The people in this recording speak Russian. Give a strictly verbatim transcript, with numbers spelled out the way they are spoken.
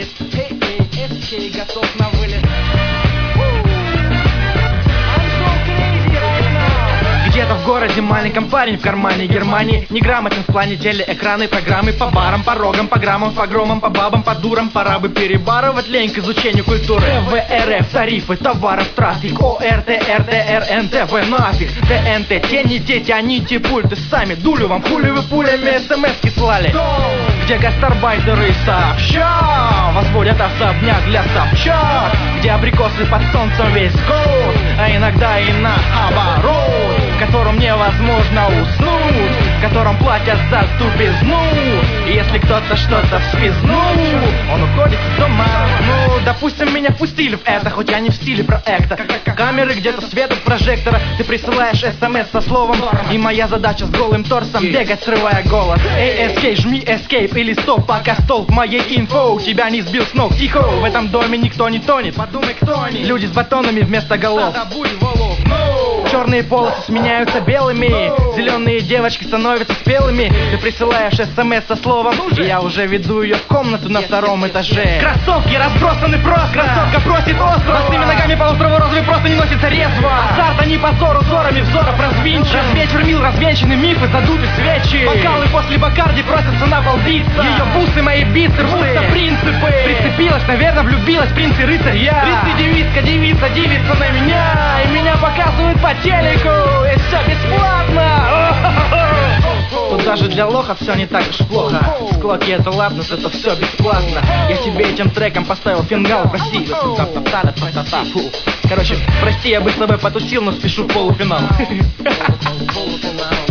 Эй, эй, эс кей готов на вылет. Где-то в городе маленьком парень в кармане Германии неграмотен в плане телеэкраны, программы по барам, по рогам, по граммам, по громам, по бабам, по дурам. Пора бы перебарывать лень к изучению культуры. ТВ-РФ, тарифы, товаров, трафик, ОРТ, РТ, РНТВ, нафиг, ТНТ, те не те, тяните пульты сами. Дулю вам, хули вы пулями смс-ки слали. Где гастарбайтеры сообща возводят особняк для Собчак, где абрикосы под солнцем весь год, а иногда и наоборот, в котором невозможно уснуть, в котором платят за тупизну. И если кто-то что-то вспизнул, он уходит из дома. Ну, допустим, меня пустили в это, хоть я не в стиле проекта. Камеры где-то светят прожектора, ты присылаешь смс со словом, и моя задача с голым торсом бегать, срывая голос. Эй, эс кей, жми эскейп или стоп, пока столб моей инфо тебя не сбил с ног. Тихо, в этом доме никто не тонет. Подумай, кто они. Люди с батонами вместо голов. Черные полосы сменяются белыми, зеленые девочки становятся спелыми. Ты присылаешь смс со словом, и я уже веду ее в комнату на втором этаже. Кроссовки разбросаны просто, красотка просит остро, босыми ногами по острову розовый просто не носится резво. Азарт, а не позор, узорами взоров развинчен. Развечер мил, развенчаны мифы, задуты свечи. Бокалы после Бакарди просятся на пол биться. Ее бусы, мои биты, рвутся принципы. Прицепилась, наверное, влюбилась, принц и рыцарь я. Рецидивистка, девица, дивится на меня, и меня показывают по телеку, и все бесплатно. Тут даже для лоха все не так уж плохо. Склоки это ладно, зато все бесплатно. Я тебе этим треком поставил фингал в России. Короче, прости, я бы с тобой потусил, но спешу в полуфинал.